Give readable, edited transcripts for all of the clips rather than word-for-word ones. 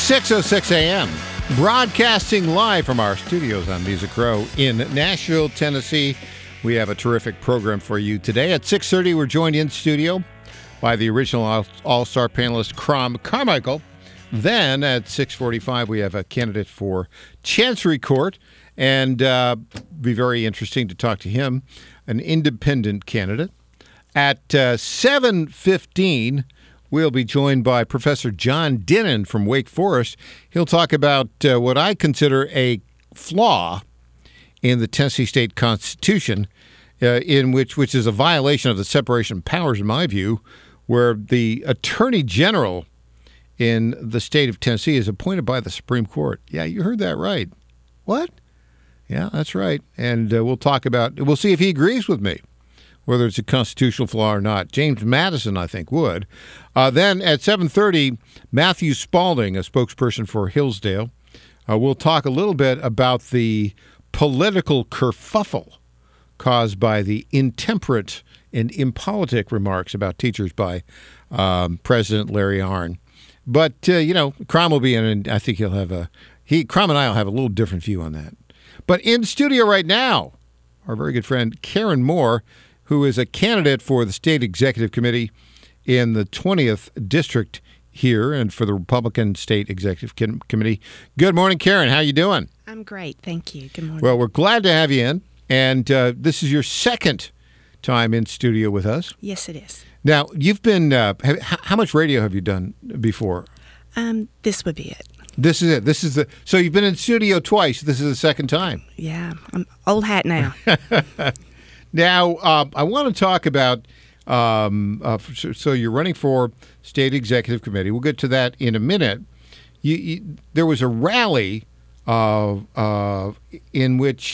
6:06 a.m. Broadcasting live from our studios on Music Row in Nashville, Tennessee. We have a terrific program for you today. At 6:30, we're joined in studio by the original All-Star panelist, Crom Carmichael. Then at 6:45, we have a candidate for Chancery Court, and be very interesting to talk to him, an independent candidate. At 7:15, we'll be joined by Professor John Dinnan from Wake Forest. He'll talk about what I consider a flaw in the Tennessee State Constitution, which is a violation of the separation of powers, in my view, where the Attorney General in the state of Tennessee is appointed by the Supreme Court. Yeah, you heard that right. What? Yeah, that's right. And we'll see if he agrees with me, whether it's a constitutional flaw or not. James Madison, I think, would. Then at 7:30, Matthew Spalding, a spokesperson for Hillsdale, will talk a little bit about the political kerfuffle caused by the intemperate and impolitic remarks about teachers by President Larry Arnn. But, Crom will be in, and I think Crom and I will have a little different view on that. But in studio right now, our very good friend Karen Moore, who is a candidate for the State Executive Committee in the 20th District here and for the Republican State Executive Committee. Good morning, Karen. How you doing? I'm great. Thank you. Good morning. Well, we're glad to have you in, and this is your second time in studio with us. Yes, it is. Now, you've been, how much radio have you done before? This would be it. This is it. So you've been in studio twice. This is the second time. Yeah, I'm old hat now. Now, I want to talk about, so you're running for State Executive Committee. We'll get to that in a minute. There was a rally in which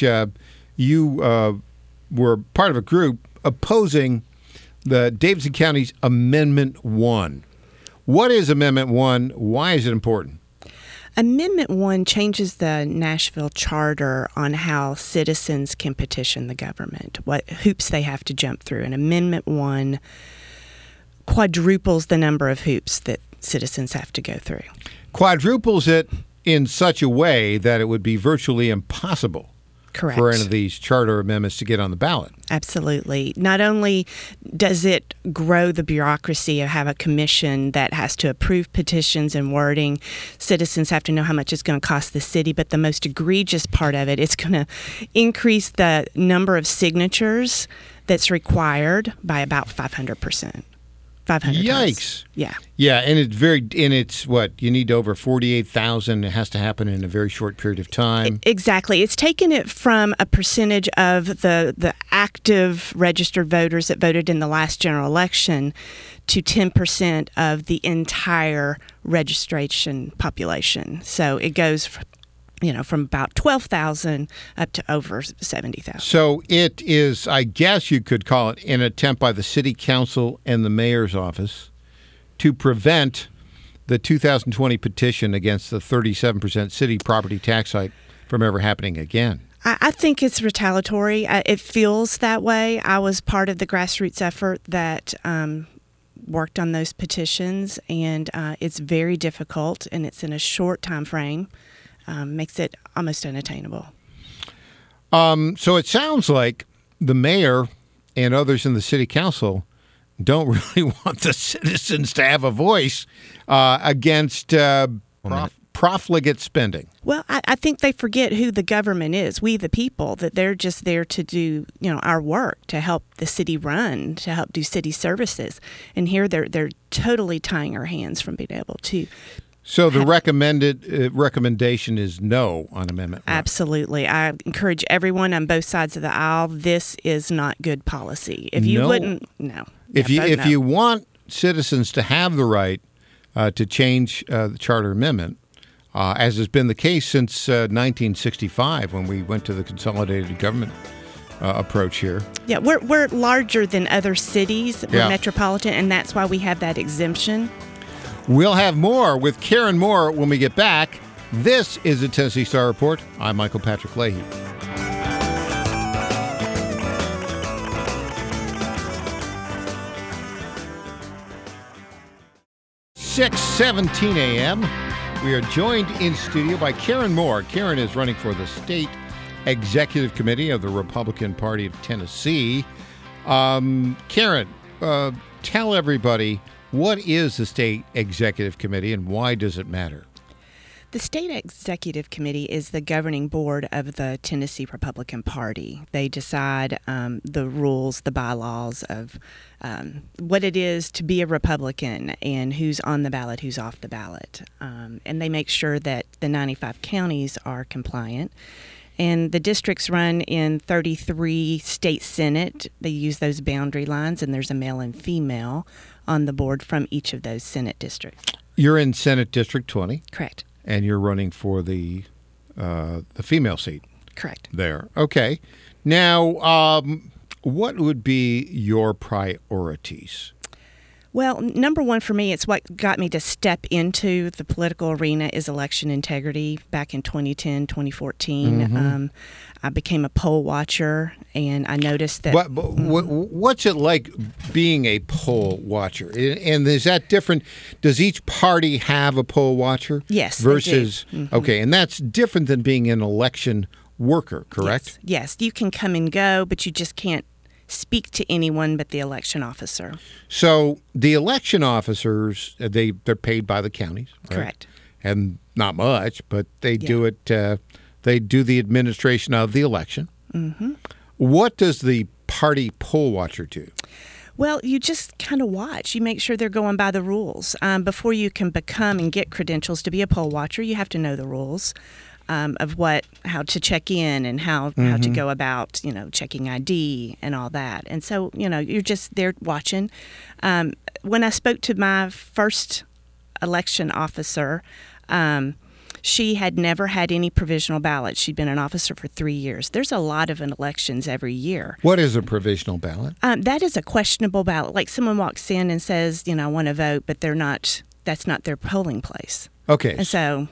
you were part of a group opposing the Davidson County's Amendment 1. What is Amendment 1? Why is it important? Amendment 1 changes the Nashville Charter on how citizens can petition the government, what hoops they have to jump through. And Amendment 1 quadruples the number of hoops that citizens have to go through. Quadruples it in such a way that it would be virtually impossible. Correct. For any of these charter amendments to get on the ballot. Absolutely. Not only does it grow the bureaucracy of have a commission that has to approve petitions and wording, citizens have to know how much it's going to cost the city, but the most egregious part of it, it's going to increase the number of signatures that's required by about 500%. 500 Yikes. times. Yeah. Yeah, and it's what? You need over 48,000. It has to happen in a very short period of time. Exactly. It's taken it from a percentage of the active registered voters that voted in the last general election to 10% of the entire registration population. So it goes from about 12,000 up to over 70,000. So it is, I guess you could call it, an attempt by the city council and the mayor's office to prevent the 2020 petition against the 37% city property tax hike from ever happening again. I think it's retaliatory. It feels that way. I was part of the grassroots effort that worked on those petitions, and it's very difficult, and it's in a short time frame. Makes it almost unattainable. So it sounds like the mayor and others in the city council don't really want the citizens to have a voice against profligate spending. Well, I think they forget who the government is, we the people, that they're just there to do our work, to help the city run, to help do city services. And here they're totally tying our hands from being able to. So the recommendation is no on Amendment 1. Absolutely. I encourage everyone on both sides of the aisle. This is not good policy. If you no. If you want citizens to have the right to change the charter amendment, as has been the case since 1965 when we went to the consolidated government approach here. Yeah, we're larger than other cities. We're metropolitan, and that's why we have that exemption. We'll have more with Karen Moore when we get back. This is the Tennessee Star Report. I'm Michael Patrick Leahy. 6:17 a.m. We are joined in studio by Karen Moore. Karen is running for the State Executive Committee of the Republican Party of Tennessee. Karen, tell everybody, what is the State Executive Committee and why does it matter? The State Executive Committee is the governing board of the Tennessee Republican Party. They decide the rules, the bylaws of what it is to be a Republican and who's on the ballot, who's off the ballot. And they make sure that the 95 counties are compliant. And the districts run in 33 state senate. They use those boundary lines, and there's a male and female on the board from each of those senate districts. You're in Senate District 20. Correct. And you're running for the female seat. Correct. There. Okay. Now, what would be your priorities? Well, number one for me, it's what got me to step into the political arena is election integrity. Back in 2010, 2014, I became a poll watcher, and I noticed that... What's it like being a poll watcher? And is that different? Does each party have a poll watcher? Yes, versus, they do. Okay, and that's different than being an election worker, correct? Yes, you can come and go, but you just can't speak to anyone but the election officer. So the election officers, they're paid by the counties, right? Correct. And not much, but they do it. They do the administration of the election. Mm-hmm. What does the party poll watcher do? Well, you just kind of watch. You make sure they're going by the rules. Before you can become and get credentials to be a poll watcher, you have to know the rules. Of how to check in and how to go about, checking ID and all that. And so, you're just there watching. When I spoke to my first election officer, she had never had any provisional ballot. She'd been an officer for 3 years. There's a lot of elections every year. What is a provisional ballot? That is a questionable ballot. Like someone walks in and says, I want to vote, but that's not their polling place. Okay. And so,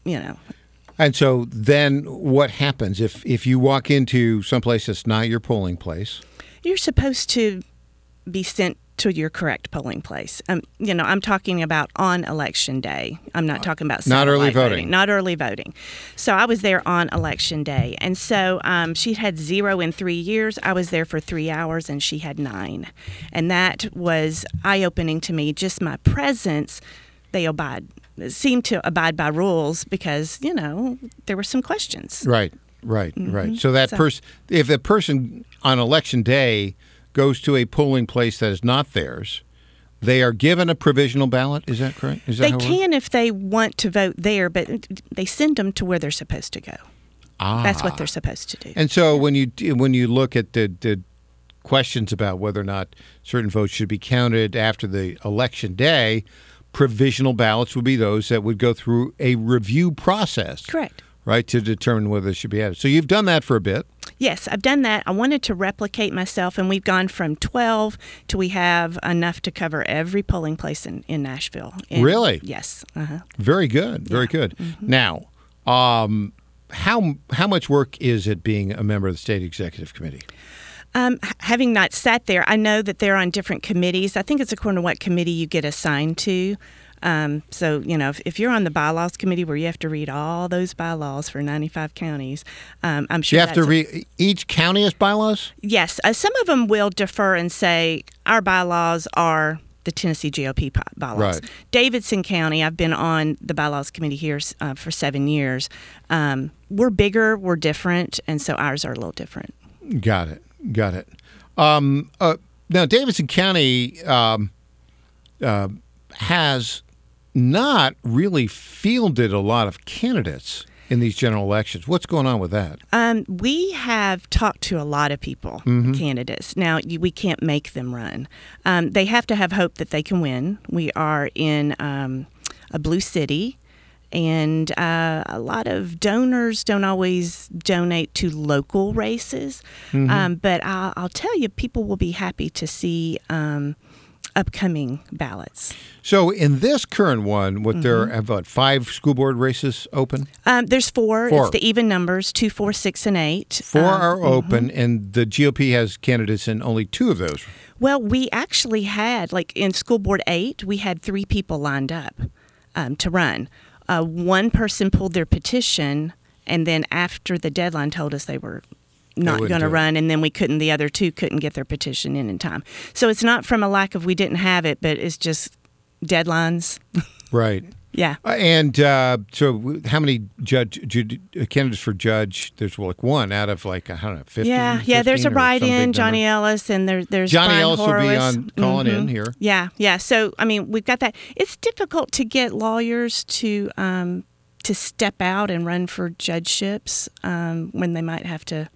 And so then what happens if you walk into someplace that's not your polling place? You're supposed to be sent to your correct polling place. I'm talking about on election day. I'm not talking about not early voting. Not early voting. So I was there on election day. And so she had 0 in 3 years. I was there for 3 hours and she had 9. And that was eye-opening to me. Just my presence, they seemed to abide by rules because, there were some questions. Right. So that if a person on election day goes to a polling place that is not theirs, they are given a provisional ballot. Is that correct? Is that they can if they want to vote there, but they send them to where they're supposed to go. That's what they're supposed to do. And so when you look at the questions about whether or not certain votes should be counted after the election day, provisional ballots would be those that would go through a review process. Correct. Right, to determine whether they should be added. So you've done that for a bit. Yes, I've done that. I wanted to replicate myself, and we've gone from 12 to we have enough to cover every polling place in Nashville. Really? Yes. Very good. Very good. Mm-hmm. Now, how much work is it being a member of the State Executive Committee? Having not sat there, I know that they're on different committees. I think it's according to what committee you get assigned to. So, if you're on the bylaws committee where you have to read all those bylaws for 95 counties, I'm sure you have to read each county has bylaws? Yes. Some of them will defer and say our bylaws are the Tennessee GOP bylaws. Right. Davidson County, I've been on the bylaws committee here for 7 years. We're bigger, we're different, and so ours are a little different. Got it. Now, Davidson County has not really fielded a lot of candidates in these general elections. What's going on with that? We have talked to a lot of people, candidates. Now, we can't make them run. They have to have hope that they can win. We are in a blue city, and a lot of donors don't always donate to local races. But I'll tell you, people will be happy to see upcoming ballots. So in this current one, there are 5 school board races open? There's 4. It's the even numbers, 2, 4, 6, and 8. 4 are open, and the GOP has candidates in only 2 of those. Well, we actually had, like in school board 8, we had 3 people lined up to run. one person pulled their petition, and then after the deadline told us they were not going to run, and then the other two couldn't get their petition in time. So it's not from a lack of we didn't have it, but it's just deadlines. Right. Yeah. And so how many candidates for judge? There's one out of 50. Yeah. There's a write-in, Johnny Ellis, and there's Johnny Brian Ellis Horowitz. will be on calling in here. Yeah. So we've got that. It's difficult to get lawyers to step out and run for judgeships when they might have to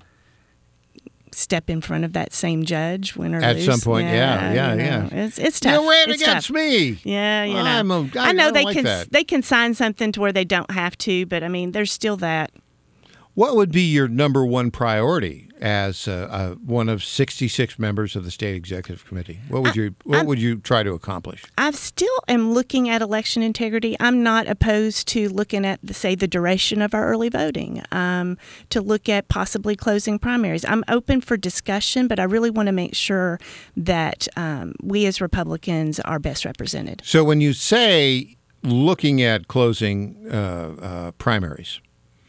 step in front of that same judge, win or lose. At some point, yeah. It's tough. You ran against me. Yeah, I know they like can that. they can sign something to where they don't have to, but there's still that. What would be your number one priority as one of 66 members of the state executive committee? What would you try to accomplish? I still am looking at election integrity. I'm not opposed to looking at, the duration of our early voting, to look at possibly closing primaries. I'm open for discussion, but I really want to make sure that we as Republicans are best represented. So when you say looking at closing primaries,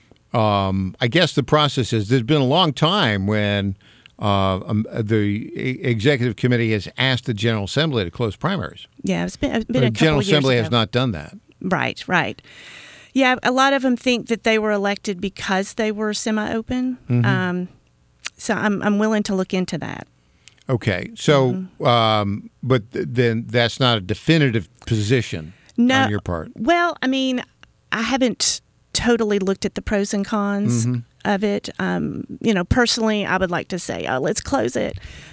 I guess the process is there's been a long time when the executive committee has asked the General Assembly to close primaries. Yeah, it's been a couple the of years General Assembly ago. has not done that. Right. Yeah, a lot of them think that they were elected because they were semi-open. Mm-hmm. So I'm willing to look into that. Okay, so but then that's not a definitive position on your part. Well, I haven't totally looked at the pros and cons of it. Personally, I would like to say, let's close it.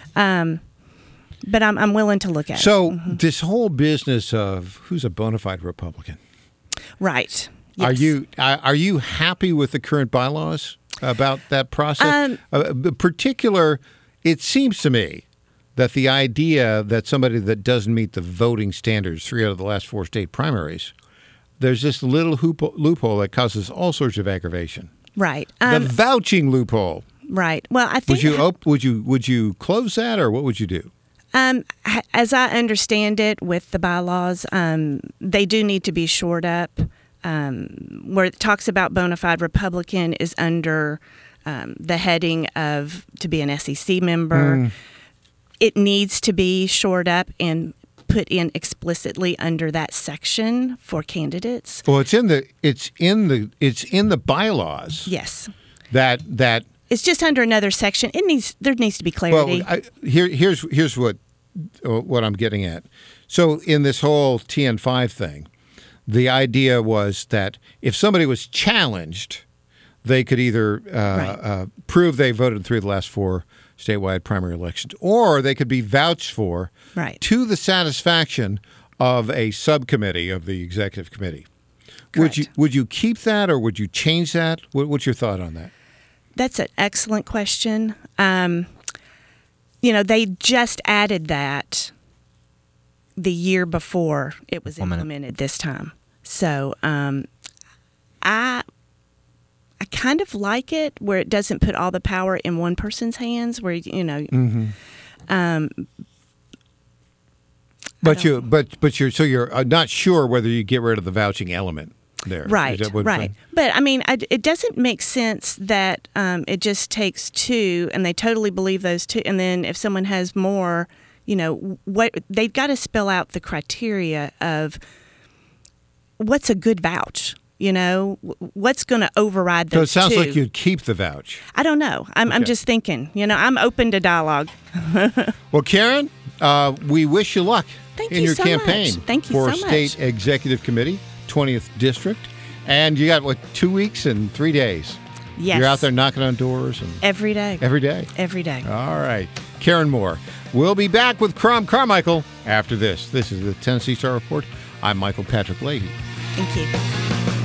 But I'm willing to look at it. So this whole business of who's a bona fide Republican. Right. Yes. Are you happy with the current bylaws about that process? Particular, it seems to me that the idea that somebody that doesn't meet the voting standards 3 out of the last 4 state primaries, there's this little loophole that causes all sorts of aggravation. Right. The vouching loophole. Right. Well, I think would you close that, or what would you do? As I understand it, with the bylaws, they do need to be shored up. Where it talks about bona fide Republican is under the heading of to be an SEC member. It needs to be shored up and put in explicitly under that section for candidates. Well, it's in the bylaws. Yes. That it's just under another section. There needs to be clarity. Well, here's what I'm getting at. So in this whole TN5 thing, the idea was that if somebody was challenged, they could either prove they voted in 3 of the last 4 statewide primary elections, or they could be vouched for to the satisfaction of a subcommittee of the executive committee. Correct. Would you keep that, or would you change that? What's your thought on that? That's an excellent question. They just added that the year before it was implemented this time. So I kind of like it where it doesn't put all the power in one person's hands. Where But you're not sure whether you get rid of the vouching element there. Right. But it doesn't make sense that it just takes 2 and they totally believe those 2, and then if someone has more, what they've got to spell out the criteria of what's a good vouch. What's going to override those 2? So it sounds like you'd keep the vouch. I don't know. I'm just thinking. I'm open to dialogue. Well, Karen, we wish you luck in your campaign for State Executive Committee, 20th District. And you got, 2 weeks and 3 days? Yes. You're out there knocking on doors? Every day. Every day? Every day. All right. Karen Moore. We'll be back with Crom Carmichael after this. This is the Tennessee Star Report. I'm Michael Patrick Leahy. Thank you.